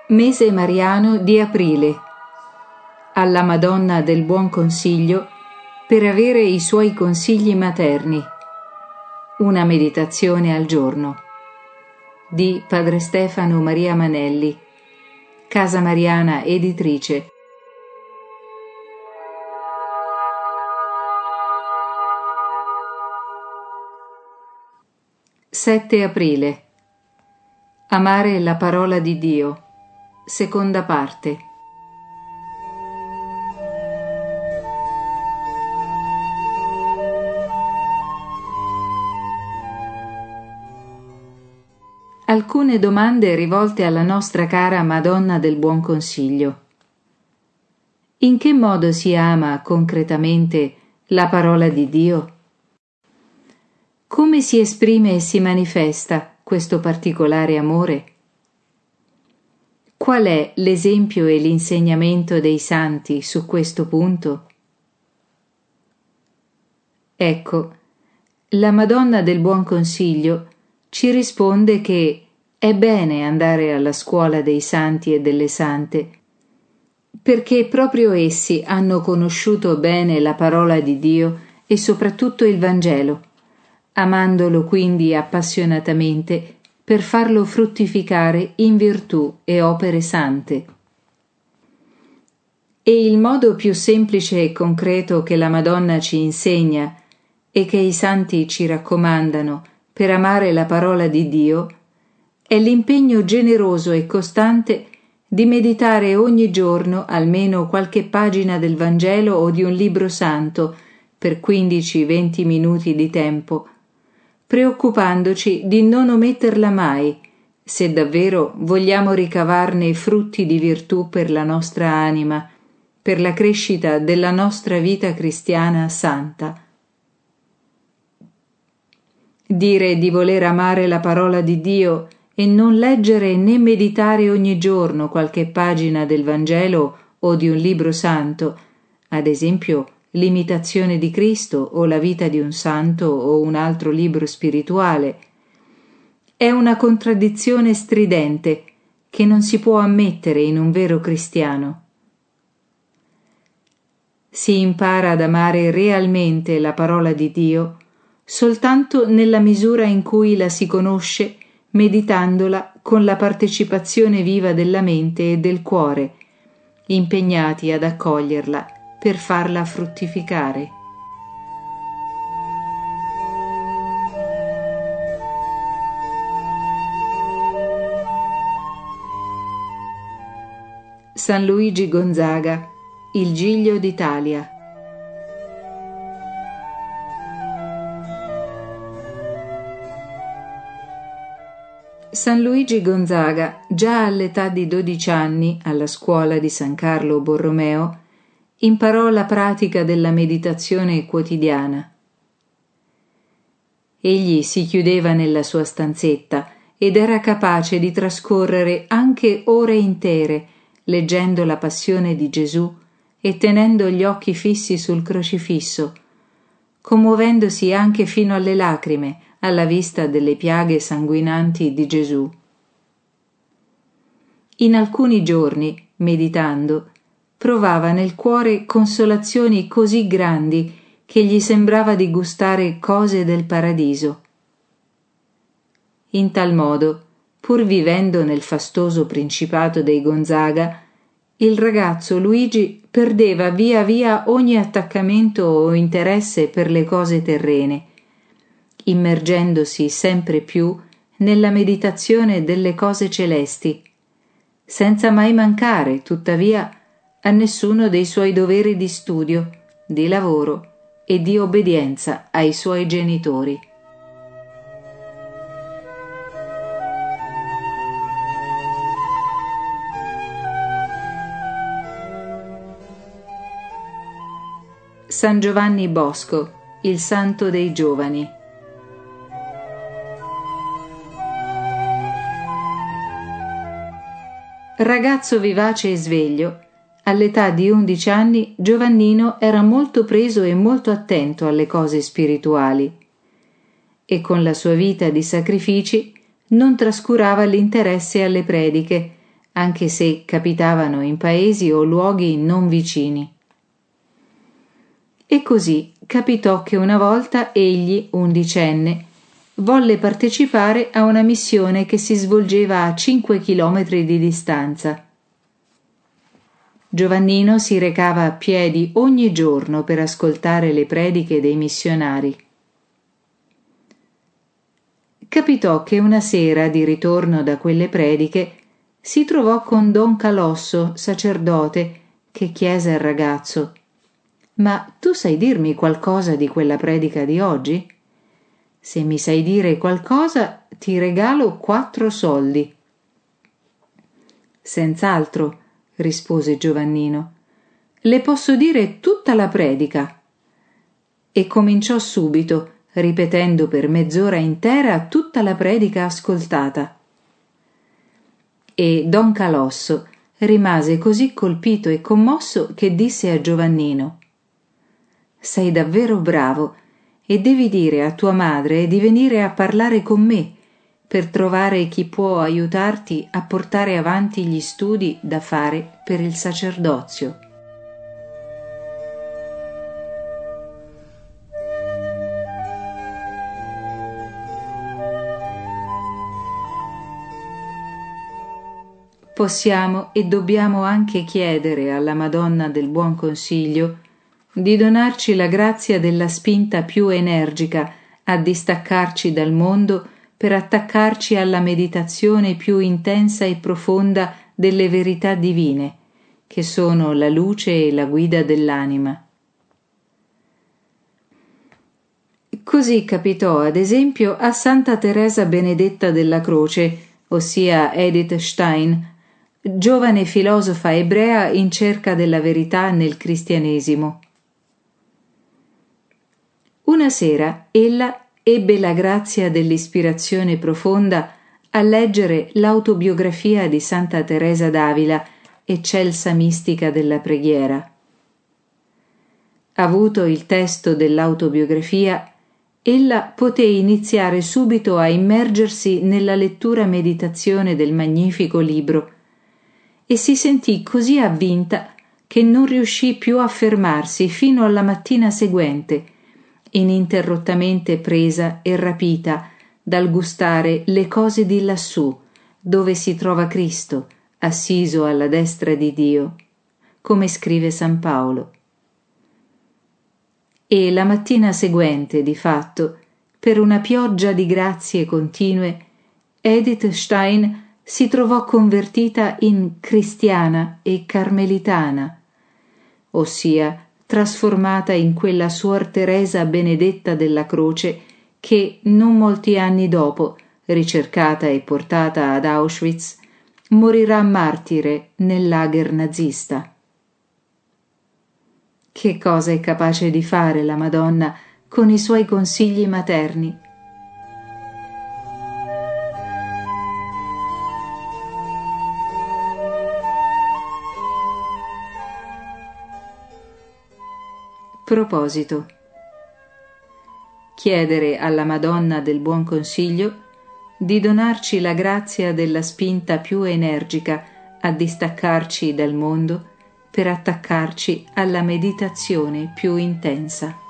Mese mariano di aprile. Alla Madonna del Buon Consiglio per avere i suoi consigli materni. Una meditazione al giorno. Di Padre Stefano Maria Manelli, Casa Mariana Editrice. (7 aprile). Amare la parola di Dio. Seconda parte. Alcune domande rivolte alla nostra cara Madonna del Buon Consiglio. In che modo si ama concretamente la parola di Dio? Come si esprime e si manifesta questo particolare amore? Qual è l'esempio e l'insegnamento dei santi su questo punto? Ecco, la Madonna del Buon Consiglio ci risponde che è bene andare alla scuola dei santi e delle sante, perché proprio essi hanno conosciuto bene la parola di Dio e soprattutto il Vangelo, amandolo quindi appassionatamente per farlo fruttificare in virtù e opere sante. E il modo più semplice e concreto che la Madonna ci insegna e che i santi ci raccomandano per amare la parola di Dio è l'impegno generoso e costante di meditare ogni giorno almeno qualche pagina del Vangelo o di un libro santo per 15-20 minuti di tempo, preoccupandoci di non ometterla mai, se davvero vogliamo ricavarne frutti di virtù per la nostra anima, per la crescita della nostra vita cristiana santa. Dire di voler amare la parola di Dio e non leggere né meditare ogni giorno qualche pagina del Vangelo o di un libro santo, ad esempio l'imitazione di Cristo o la vita di un santo o un altro libro spirituale, è una contraddizione stridente che non si può ammettere in un vero cristiano. Si impara ad amare realmente la parola di Dio soltanto nella misura in cui la si conosce meditandola con la partecipazione viva della mente e del cuore, impegnati ad accoglierla per farla fruttificare. San Luigi Gonzaga, il Giglio d'Italia. San Luigi Gonzaga, già all'età di 12 anni, alla scuola di San Carlo Borromeo, imparò la pratica della meditazione quotidiana. Egli si chiudeva nella sua stanzetta ed era capace di trascorrere anche ore intere leggendo la Passione di Gesù e tenendo gli occhi fissi sul crocifisso, commuovendosi anche fino alle lacrime alla vista delle piaghe sanguinanti di Gesù. In alcuni giorni, meditando, provava nel cuore consolazioni così grandi che gli sembrava di gustare cose del paradiso. In tal modo, pur vivendo nel fastoso principato dei Gonzaga, il ragazzo Luigi perdeva via via ogni attaccamento o interesse per le cose terrene, immergendosi sempre più nella meditazione delle cose celesti, senza mai mancare, tuttavia, a nessuno dei suoi doveri di studio, di lavoro e di obbedienza ai suoi genitori. San Giovanni Bosco, il santo dei giovani. Ragazzo vivace e sveglio, all'età di 11 anni Giovannino era molto preso e molto attento alle cose spirituali e con la sua vita di sacrifici non trascurava l'interesse alle prediche, anche se capitavano in paesi o luoghi non vicini. E così capitò che una volta egli, 11enne, volle partecipare a una missione che si svolgeva a 5 chilometri di distanza. Giovannino si recava a piedi ogni giorno per ascoltare le prediche dei missionari. Capitò che una sera, di ritorno da quelle prediche, si trovò con Don Calosso, sacerdote, che chiese al ragazzo: «Ma tu sai dirmi qualcosa di quella predica di oggi? Se mi sai dire qualcosa, ti regalo 4 soldi». «Senz'altro», rispose Giovannino, «le posso dire tutta la predica». E cominciò subito, ripetendo per mezz'ora intera tutta la predica ascoltata. E Don Calosso rimase così colpito e commosso che disse a Giovannino: «Sei davvero bravo e devi dire a tua madre di venire a parlare con me per trovare chi può aiutarti a portare avanti gli studi da fare per il sacerdozio». Possiamo e dobbiamo anche chiedere alla Madonna del Buon Consiglio di donarci la grazia della spinta più energica a distaccarci dal mondo per attaccarci alla meditazione più intensa e profonda delle verità divine, che sono la luce e la guida dell'anima. Così capitò ad esempio a Santa Teresa Benedetta della Croce, ossia Edith Stein, giovane filosofa ebrea in cerca della verità nel cristianesimo. Una sera ella ebbe la grazia dell'ispirazione profonda a leggere l'autobiografia di Santa Teresa d'Avila, eccelsa mistica della preghiera. Avuto il testo dell'autobiografia, ella poté iniziare subito a immergersi nella lettura meditazione del magnifico libro e si sentì così avvinta che non riuscì più a fermarsi fino alla mattina seguente, ininterrottamente presa e rapita dal gustare le cose di lassù, dove si trova Cristo, assiso alla destra di Dio, come scrive San Paolo. E la mattina seguente, di fatto, per una pioggia di grazie continue, Edith Stein si trovò convertita in cristiana e carmelitana, ossia trasformata in quella Suor Teresa Benedetta della Croce che, non molti anni dopo, ricercata e portata ad Auschwitz, morirà martire nel lager nazista. Che cosa è capace di fare la Madonna con i suoi consigli materni? Proposito: chiedere alla Madonna del Buon Consiglio di donarci la grazia della spinta più energica a distaccarci dal mondo per attaccarci alla meditazione più intensa.